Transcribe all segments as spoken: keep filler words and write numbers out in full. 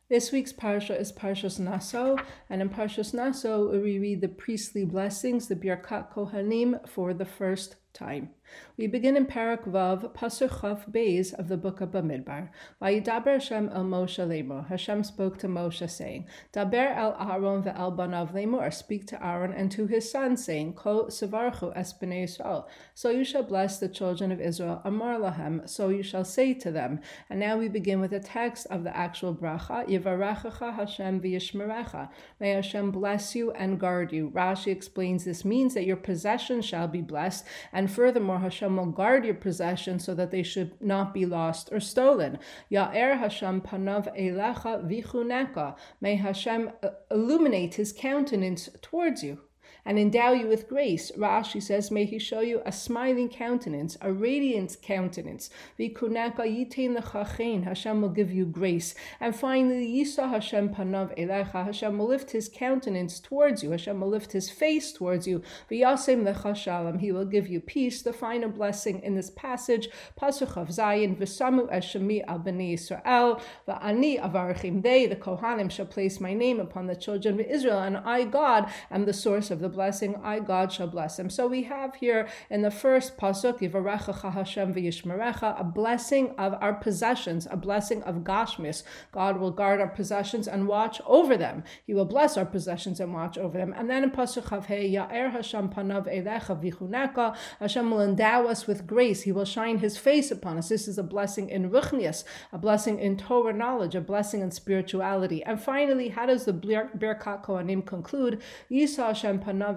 This week's parsha is Parshas Naso, and in Parshas Naso we read the priestly blessings, the Birkat Kohanim, for the first time. We begin in Parak Vav, Pasuk Chav Beis of the book of Bamidbar. Vayidaber Hashem el Moshe lemor. Hashem spoke to Moshe, saying, Daber el Aaron ve'el banav lemor. Speak to Aaron and to his sons, saying, Ko sevarchu es bnei Yisrael. So you shall bless the children of Israel. Amar lahem. So you shall say to them. And now we begin with a text of the actual bracha. Yivarachecha Hashem v'yishmerecha. May Hashem bless you and guard you. Rashi explains this means that your possessions shall be blessed, and furthermore, Hashem will guard your possessions so that they should not be lost or stolen. Ya'er Hashem panav elecha vichuneka. May Hashem illuminate his countenance towards you and endow you with grace. Rashi says, may he show you a smiling countenance, a radiant countenance. V'kuneka yitain lechachein. Hashem will give you grace. And finally, Yisa Hashem panav elecha. Hashem will lift his countenance towards you. Hashem will lift his face towards you. V'yasem lecha shalom. He will give you peace. The final blessing in this passage, Pasuk of Zayin, V'samu eshemi al bnei Yisrael, V'ani avarchim. They, the Kohanim, shall place my name upon the children of Israel, and I, God, am the source of the blessing. I, God, shall bless them. So we have here in the first pasuk, Yivarechecha Hashem v'yishmerecha, a blessing of our possessions, a blessing of Gashmis. God will guard our possessions and watch over them. He will bless our possessions and watch over them. And then in pasuk Chavhei, Ya'er Hashem panav elecha v'chuneka. Hashem will endow us with grace. He will shine his face upon us. This is a blessing in ruchnias, a blessing in Torah knowledge, a blessing in spirituality. And finally, how does the Birkat Kohanim conclude? Yisa Hashem panav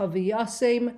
the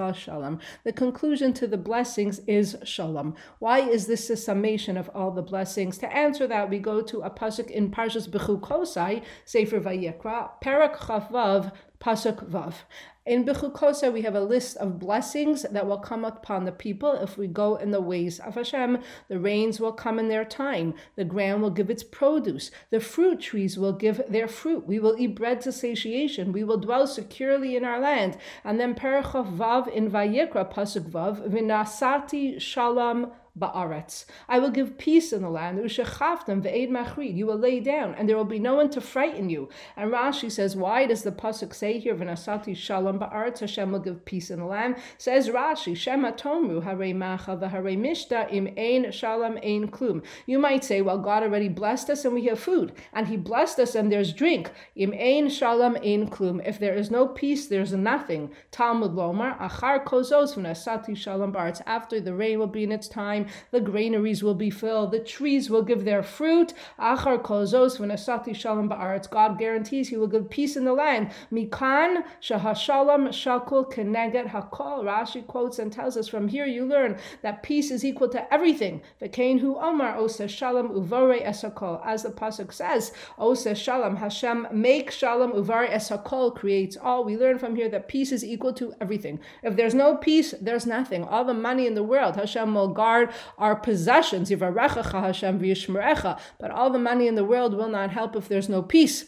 conclusion to the blessings is shalom. Why is this a summation of all the blessings? To answer that, we go to a pasuk in Parshas Bechukosai, Sefer Vayikra, Parak Chavav, Pasuk Vav. In Bechukosai, we have a list of blessings that will come upon the people if we go in the ways of Hashem. The rains will come in their time. The ground will give its produce. The fruit trees will give their fruit. We will eat bread to satiation. We will dwell securely in our land. And then Parachav Vav in Vayikra, Pasuk Vav, Vinasati Shalom Ba'aretz. I will give peace in the land. Ushechaftem ve'ed machrid. You will lay down, and there will be no one to frighten you. And Rashi says, why does the pasuk say here, V'nasati shalom ba'aretz, Hashem will give peace in the land? Says Rashi, Shema tomru harei macha v'harei mishta im ein shalom ein klum. You might say, well, God already blessed us and we have food, and he blessed us and there's drink. Im ein shalom ein klum. If there is no peace, there's nothing. Talmud lomar, achar kozos v'nasati shalom ba'aretz. After the rain will be in its time, the granaries will be filled, the trees will give their fruit. Achar kozos v'nasati shalom ba'aretz. God guarantees he will give peace in the land. Mikan shahashalom shakul keneget hakol. Rashi quotes and tells us from here you learn that peace is equal to everything. V'kein hu omar oseh shalom uvare esakol. As the pasuk says, oseh shalom, Hashem make shalom uvare esakol, creates all. We learn from here that peace is equal to everything. If there's no peace, there's nothing. All the money in the world, Hashem will guard our possessions. Yivarechecha Hashem v'yishmerecha. But all the money in the world will not help if there's no peace.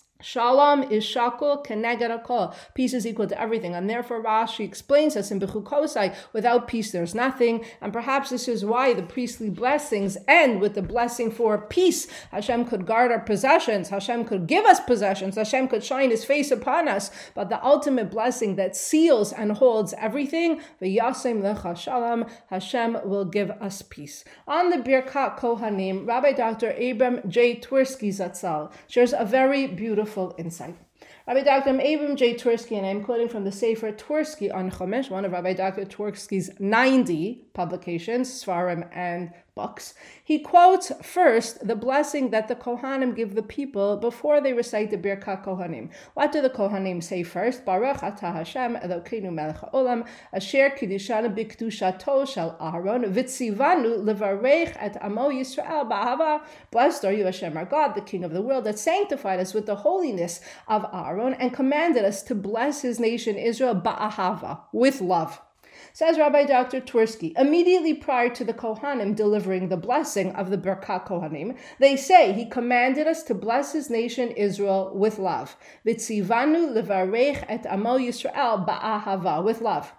Shalom is shakul keneged hakol. Peace is equal to everything, and therefore Rashi explains us in Bechukosai, without peace there's nothing, and perhaps this is why the priestly blessings end with the blessing for peace. Hashem could guard our possessions, Hashem could give us possessions, Hashem could shine his face upon us, but the ultimate blessing that seals and holds everything, v'yasem lecha shalom, Hashem will give us peace. On the Birkat Kohanim, Rabbi Doctor Abram J. Twersky Zatzal shares a very beautiful insight. Rabbi Doctor Abram J. Twersky, and I'm quoting from the Sefer Twersky on Chumash, one of Rabbi Doctor Twersky's ninety publications, Svarim and books. He quotes first the blessing that the Kohanim give the people before they recite the Birkat Kohanim. What do the Kohanim say first? Baruch atah Hashem Elokeinu melech haolam asher kiddishanu b'kedushato shel Aaron v'tzivanu levarech et amo Yisrael ba'ahava. Blessed are you, Hashem, our God, the King of the world, that sanctified us with the holiness of Aaron and commanded us to bless his nation Israel ba'ahava, with love. Says Rabbi Doctor Twersky, immediately prior to the Kohanim delivering the blessing of the Birkat Kohanim, they say he commanded us to bless his nation Israel with love. V'tzivanu levarech et amo Yisrael ba'ahava, with love.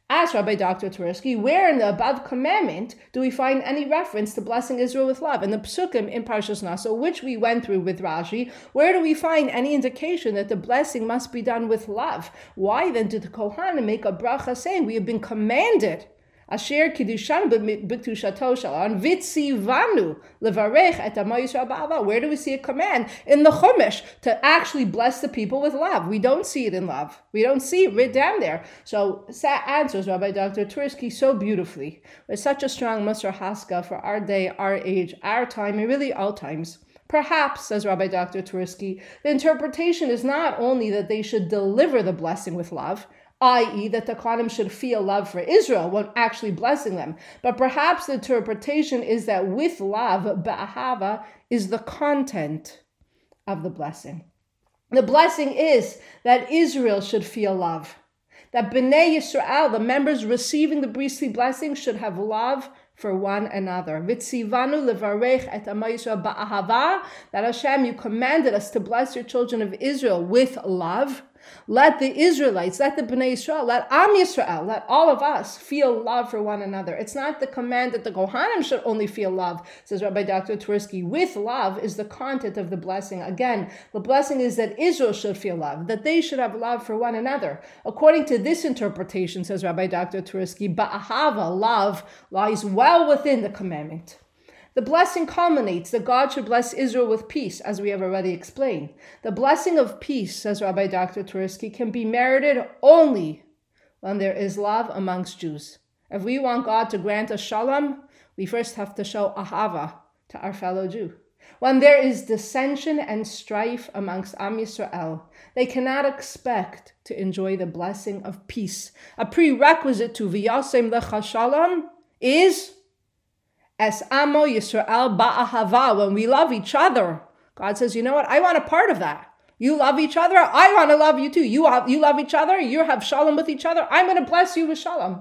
Ask Rabbi Doctor Twersky, where in the above commandment do we find any reference to blessing Israel with love? In the Psukim in Parshas Naso, which we went through with Rashi, where do we find any indication that the blessing must be done with love? Why then did the Kohanim make a bracha saying we have been commanded Asher kiddushan b'kedushato shalon vitzivanu levarech et amo Yisrael ba'ava. Where do we see a command in the Chumash to actually bless the people with love? We don't see it in love. We don't see it written down there. So that answers Rabbi Doctor Twersky so beautifully. With such a strong Musar Haska for our day, our age, our time, and really all times. Perhaps, says Rabbi Doctor Twersky, the interpretation is not only that they should deliver the blessing with love, that is that the Kohanim should feel love for Israel when actually blessing them. But perhaps the interpretation is that with love, ba'ahava, is the content of the blessing. The blessing is that Israel should feel love. That B'nai Yisrael, the members receiving the priestly blessing, should have love for one another. Vitzivanu levarech et amo Yisrael ba'ahava, that Hashem, you commanded us to bless your children of Israel with love. Let the Israelites, let the Bnei Yisrael, let Am Yisrael, let all of us feel love for one another. It's not the command that the Kohanim should only feel love, says Rabbi Doctor Twersky. With love is the content of the blessing. Again, the blessing is that Israel should feel love, that they should have love for one another. According to this interpretation, says Rabbi Doctor Twersky, ba'ahava, love, lies well within the commandment. The blessing culminates that God should bless Israel with peace, as we have already explained. The blessing of peace, says Rabbi Doctor Twersky, can be merited only when there is love amongst Jews. If we want God to grant us shalom, we first have to show ahava to our fellow Jew. When there is dissension and strife amongst Am Yisrael, they cannot expect to enjoy the blessing of peace. A prerequisite to v'yasem lecha shalom is Es amo Yisrael ba'ahava, when we love each other. God says, you know what? I want a part of that. You love each other. I want to love you too. You, have, you love each other. You have shalom with each other. I'm going to bless you with shalom.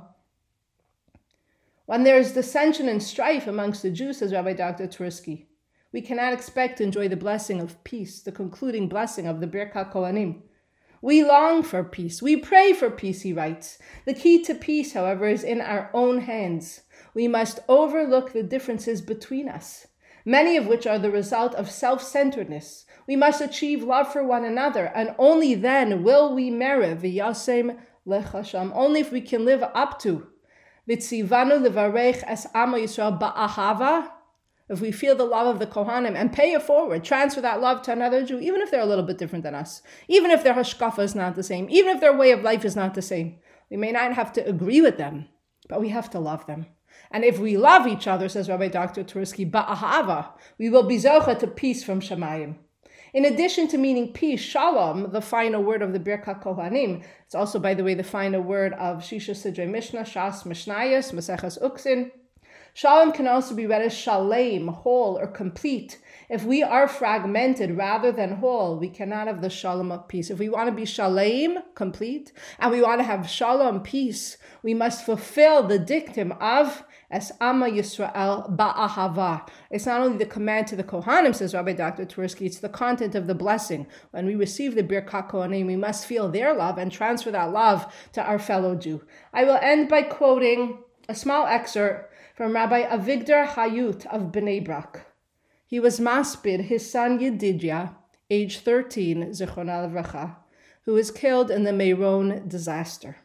When there is dissension and strife amongst the Jews, says Rabbi Doctor Twersky, we cannot expect to enjoy the blessing of peace, the concluding blessing of the Birkat Kohanim. We long for peace. We pray for peace, he writes. The key to peace, however, is in our own hands. We must overlook the differences between us, many of which are the result of self-centeredness. We must achieve love for one another, and only then will we merit v'yasem lechasham. Only if we can live up to v'tzivanu levarech es amo Yisrael ba'ahava, if we feel the love of the Kohanim and pay it forward, transfer that love to another Jew, even if they're a little bit different than us, even if their hashkafa is not the same, even if their way of life is not the same. We may not have to agree with them, but we have to love them. And if we love each other, says Rabbi Doctor Twersky, ba'ahava, we will be zocha to peace from Shamayim. In addition to meaning peace, shalom, the final word of the Birkat Kohanim, it's also, by the way, the final word of Shisha Sidrei Mishnah, Shas Mishnayos, Maseches Uksin. Shalom can also be read as shalem, whole or complete. If we are fragmented rather than whole, we cannot have the shalom of peace. If we want to be shalem, complete, and we want to have shalom, peace, we must fulfill the dictum of Es Ama Yisrael Ba'ahava. It's not only the command to the Kohanim, says Rabbi Doctor Twersky, it's the content of the blessing. When we receive the Birkat Kohanim, we must feel their love and transfer that love to our fellow Jew. I will end by quoting a small excerpt from Rabbi Avigdor Hayut of Bnei Brak. He was maspid his son Yedidia, age thirteen, Zichronah Livracha, who was killed in the Meron disaster.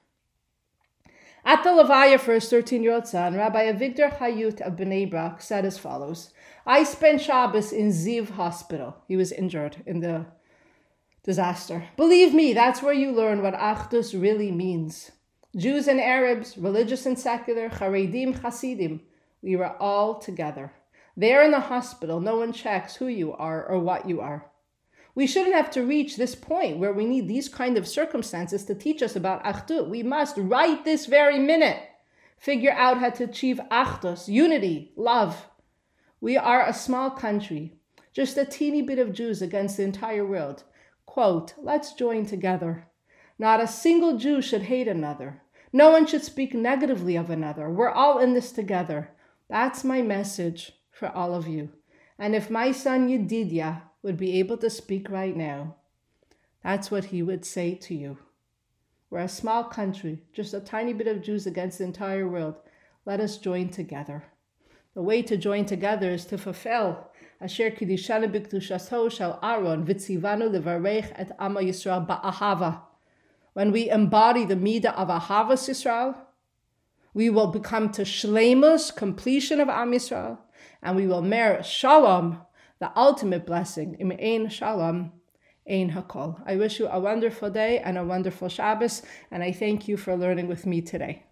At the Levaya for his thirteen-year-old son, Rabbi Avigdor Hayut of Bnei Brak said as follows: I spent Shabbos in Ziv Hospital. He was injured in the disaster. Believe me, that's where you learn what Achdus really means. Jews and Arabs, religious and secular, Charedim, Hasidim, we were all together. There in the hospital, no one checks who you are or what you are. We shouldn't have to reach this point where we need these kind of circumstances to teach us about Achdut. We must, right this very minute, figure out how to achieve Achdus, unity, love. We are a small country, just a teeny bit of Jews against the entire world. Quote, let's join together. Not a single Jew should hate another. No one should speak negatively of another. We're all in this together. That's my message for all of you. And if my son Yedidia would be able to speak right now, that's what he would say to you. We're a small country, just a tiny bit of Jews against the entire world. Let us join together. The way to join together is to fulfill Asher Kiddushanu B'Kedushato Shel Aaron V'tzivanu Levarech Et Ama Yisrael Ba'ahava. When we embody the midah of Ahavas Yisrael, we will become to shleimus, completion of Am Yisrael, and we will merit shalom, the ultimate blessing. Im ein shalom, ein hakol. I wish you a wonderful day and a wonderful Shabbos, and I thank you for learning with me today.